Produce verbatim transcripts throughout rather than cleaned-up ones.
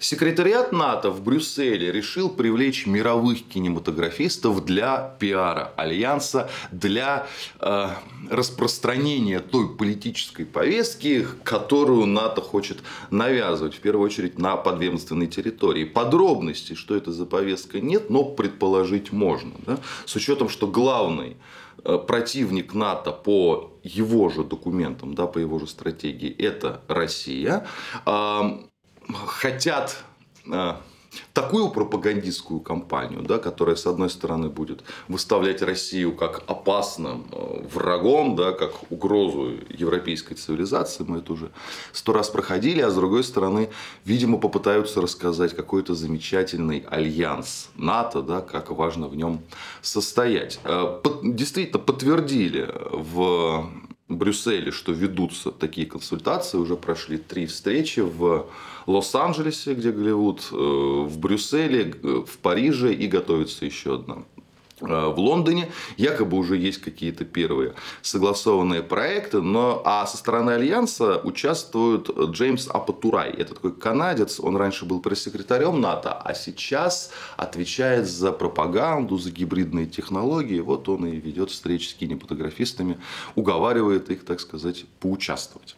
Секретариат НАТО в Брюсселе решил привлечь мировых кинематографистов для пиара Альянса, для э, распространения той политической повестки, которую НАТО хочет навязывать, в первую очередь, на подведомственной территории. Подробностей, что это за повестка, нет, но предположить можно. Да? С учетом, что главный противник НАТО по его же документам, да, по его же стратегии, это Россия. Хотят такую пропагандистскую кампанию, да, которая, с одной стороны, будет выставлять Россию как опасным врагом, да, как угрозу европейской цивилизации, мы это уже сто раз проходили, а с другой стороны, видимо, попытаются рассказать какой-то замечательный альянс НАТО, да, как важно в нем состоять. Действительно, подтвердили в Брюсселе, что ведутся такие консультации, уже прошли три встречи в Лос-Анджелесе, где Голливуд, в Брюсселе, в Париже и готовится еще одна в Лондоне. Якобы уже есть какие-то первые согласованные проекты, но а со стороны Альянса участвует Джеймс Апатурай. Это такой канадец, он раньше был пресс-секретарем НАТО, а сейчас отвечает за пропаганду, за гибридные технологии. Вот он и ведет встречи с кинематографистами, уговаривает их, так сказать, поучаствовать.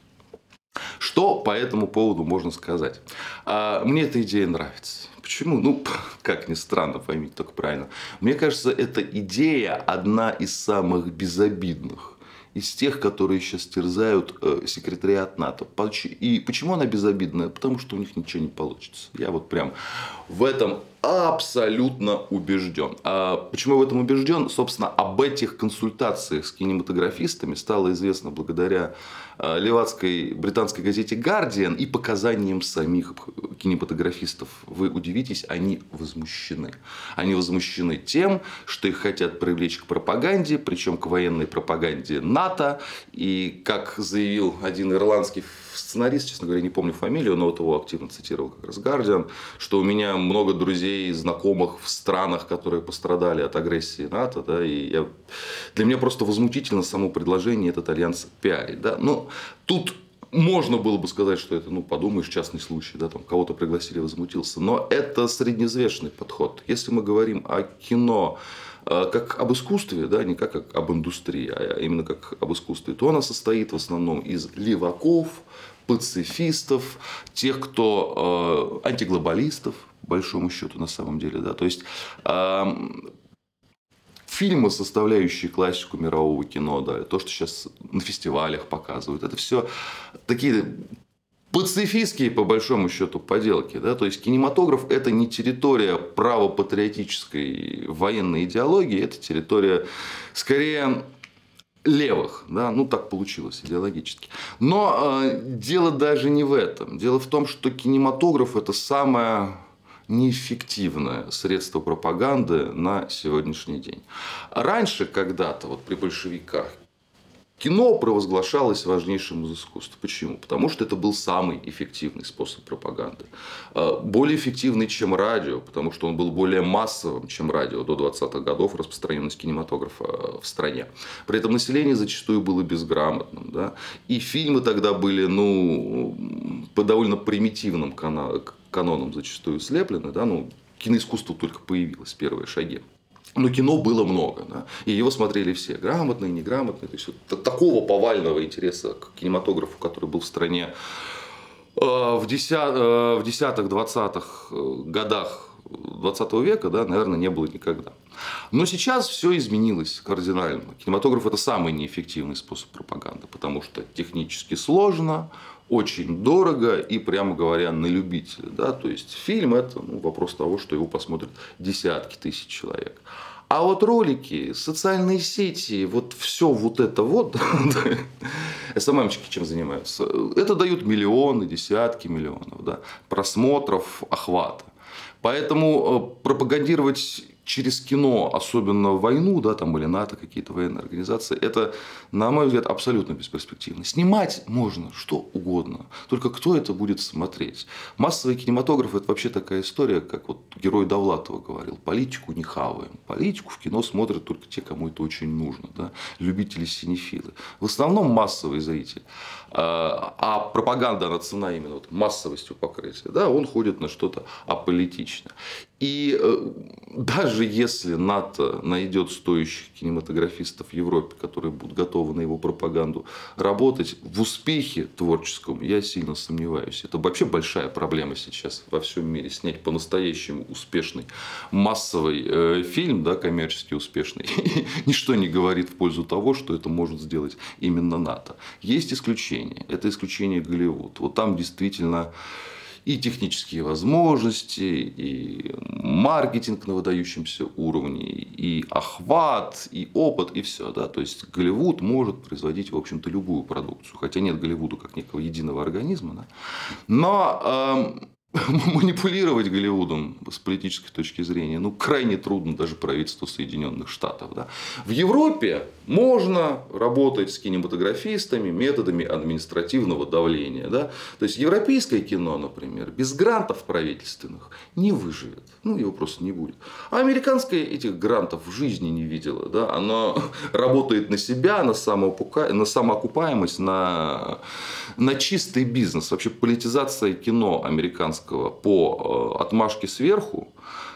Что по этому поводу можно сказать? Мне эта идея нравится. Почему? Ну, как ни странно, поймите только правильно. Мне кажется, эта идея одна из самых безобидных из тех, которые сейчас терзают секретариат НАТО. И почему она безобидная? Потому что у них ничего не получится. Я вот прям в этом абсолютно убежден. А почему я в этом убежден? Собственно, об этих консультациях с кинематографистами стало известно благодаря левацкой британской газете «Гардиан» и показаниям самих кинематографистов. Вы удивитесь, они возмущены. Они возмущены тем, что их хотят привлечь к пропаганде, причем к военной пропаганде НАТО. И, как заявил один ирландский сценарист, честно говоря, не помню фамилию, но вот его активно цитировал как раз «Гардиан», что у меня много друзей, знакомых в странах, которые пострадали от агрессии НАТО. Да, и я... Для меня просто возмутительно само предложение этот альянс пиарить. Да? Но тут можно было бы сказать, что это, ну, подумаешь, частный случай, да, там кого-то пригласили, возмутился. Но это средневзвешенный подход. Если мы говорим о кино как об искусстве, да, не как об индустрии, а именно как об искусстве, то она состоит в основном из леваков, пацифистов, тех, кто э, антиглобалистов, по большому счету, на самом деле. Да, то есть э, фильмы, составляющие классику мирового кино, да, то, что сейчас на фестивалях показывают, это все такие пацифистские, по большому счету, поделки. Да? То есть кинематограф — это не территория правопатриотической военной идеологии, это территория скорее левых. Да? Ну, так получилось идеологически. Но э, дело даже не в этом. Дело в том, что кинематограф — это самое неэффективное средство пропаганды на сегодняшний день. Раньше, когда-то, вот при большевиках, кино провозглашалось важнейшим из искусств. Почему? Потому что это был самый эффективный способ пропаганды. Более эффективный, чем радио, потому что он был более массовым, чем радио до двадцатых годов, распространенность кинематографа в стране. При этом население зачастую было безграмотным. Да? И фильмы тогда были, ну, по довольно примитивным канонам зачастую слеплены. Да? Ну, киноискусство только появилось, первые шаги. Но кино было много, да? И его смотрели все, грамотные, неграмотные. То есть, вот такого повального интереса к кинематографу, который был в стране в десятых-двадцатых годах двадцатого века, да, наверное, не было никогда. Но сейчас все изменилось кардинально. Кинематограф — это самый неэффективный способ пропаганды, потому что технически сложно, очень дорого и, прямо говоря, на любителя. Да? То есть фильм — это, ну, вопрос того, что его посмотрят десятки тысяч человек. А вот ролики, социальные сети, вот все вот это вот, эс эм эм-чики чем занимаются, это дают миллионы, десятки миллионов, да, просмотров, охвата. Поэтому пропагандировать через кино, особенно войну, да, там, или НАТО, какие-то военные организации, это, на мой взгляд, абсолютно бесперспективно. Снимать можно что угодно, только кто это будет смотреть? Массовый кинематограф – это вообще такая история, как вот герой Довлатова говорил: политику не хаваем. Политику в кино смотрят только те, кому это очень нужно, да? Любители-синефилы. В основном массовый зритель. А пропаганда, она цена именно вот массовостью покрытия, да, он ходит на что-то аполитичное. И даже если НАТО найдет стоящих кинематографистов в Европе, которые будут готовы на его пропаганду работать, в успехе творческом я сильно сомневаюсь. Это вообще большая проблема сейчас во всем мире. Снять по-настоящему успешный массовый э, фильм, да, коммерчески успешный, ничто не говорит в пользу того, что это может сделать именно НАТО. Есть исключения. Это исключение Голливуд. Вот там действительно и технические возможности, и маркетинг на выдающемся уровне, и охват, и опыт, и все. Да? То есть Голливуд может производить, в общем-то, любую продукцию. Хотя нет Голливуда как некого единого организма. Да? Но э, манипулировать Голливудом с политической точки зрения, ну, крайне трудно даже правительству Соединенных Штатов. Да? В Европе можно работать с кинематографистами методами административного давления. Да? То есть европейское кино, например, без грантов правительственных не выживет. Ну, его просто не будет. А американское этих грантов в жизни не видело. Да? Оно работает на себя, на, самоокупа... на самоокупаемость, на... на чистый бизнес. Вообще политизация кино американского по отмашке сверху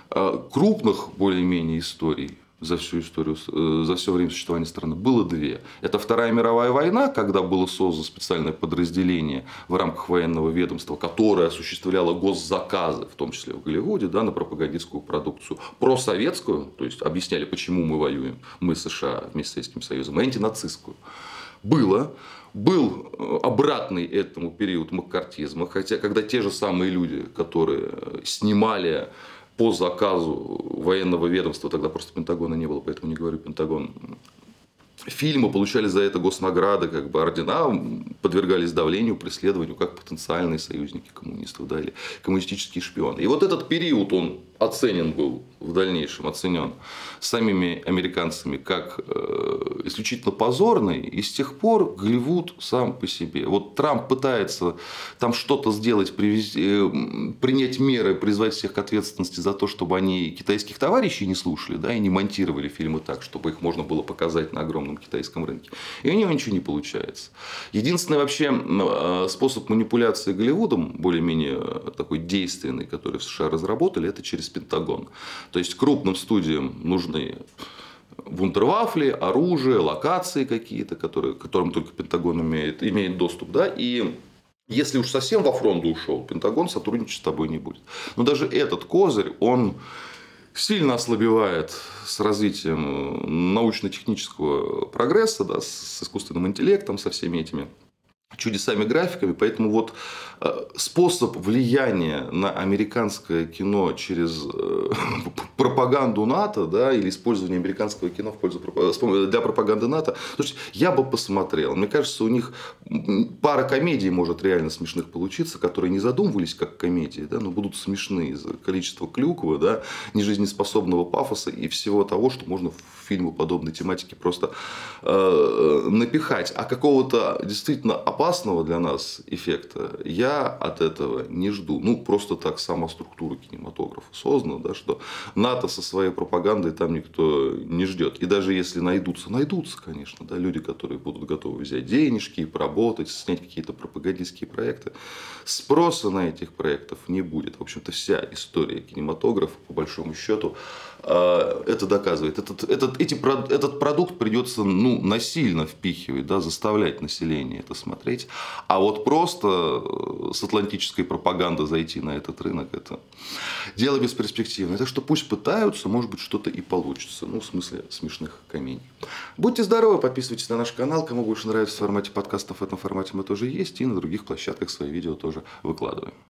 крупных более-менее историй за всю историю, за все время существования страны было две. Это Вторая мировая война, когда было создано специальное подразделение в рамках военного ведомства, которое осуществляло госзаказы, в том числе в Голливуде, да, на пропагандистскую продукцию просоветскую, то есть объясняли, почему мы воюем, мы США вместе с Советским Союзом, и антинацистскую. Было. Был обратный этому период маккартизма, хотя когда те же самые люди, которые снимали по заказу военного ведомства, тогда просто Пентагона не было, поэтому не говорю Пентагон, фильмы, получали за это госнаграды, как бы ордена, подвергались давлению, преследованию, как потенциальные союзники коммунистов, да, или коммунистические шпионы. И вот этот период, он оценен был в дальнейшем, оценен самими американцами как э, исключительно позорный, и с тех пор Голливуд сам по себе. Вот Трамп пытается там что-то сделать, привести, э, принять меры, призвать всех к ответственности за то, чтобы они китайских товарищей не слушали, да, и не монтировали фильмы так, чтобы их можно было показать на огромном китайском рынке. И у него ничего не получается. Единственный вообще способ манипуляции Голливудом, более-менее такой действенный, который в США разработали, это через Пентагон. То есть крупным студиям нужны вундервафли, оружие, локации какие-то, которые, к которым только Пентагон имеет, имеет доступ. Да? И если уж совсем во фронт ушел, Пентагон сотрудничать с тобой не будет. Но даже этот козырь, он сильно ослабевает с развитием научно-технического прогресса, да, с искусственным интеллектом, со всеми этими чудесами графиками. Поэтому вот способ влияния на американское кино через пропаганду НАТО, да, или использование американского кино в пользу, для пропаганды НАТО, слушайте, я бы посмотрел. Мне кажется, у них пара комедий может реально смешных получиться, которые не задумывались как комедии, да, но будут смешны из-за количества клюквы, да, нежизнеспособного пафоса и всего того, что можно в фильмы подобной тематики просто э, напихать. А какого-то действительно опасного для нас эффекта я от этого не жду. Ну, просто так сама структура кинематографа создана, да, что НАТО со своей пропагандой там никто не ждет. И даже если найдутся, найдутся, конечно, да, люди, которые будут готовы взять денежки, поработать, снять какие-то пропагандистские проекты, спроса на этих проектов не будет. В общем-то, вся история кинематографа, по большому счету, это доказывает. Этот, этот, эти, этот продукт придется, ну, насильно впихивать, да, заставлять население это смотреть. А вот просто с атлантической пропагандой зайти на этот рынок, это дело бесперспективное. Так что пусть пытаются, может быть, что-то и получится. Ну, в смысле смешных комедий. Будьте здоровы, подписывайтесь на наш канал. Кому больше нравится в формате подкастов, в этом формате мы тоже есть. И на других площадках свои видео тоже выкладываем.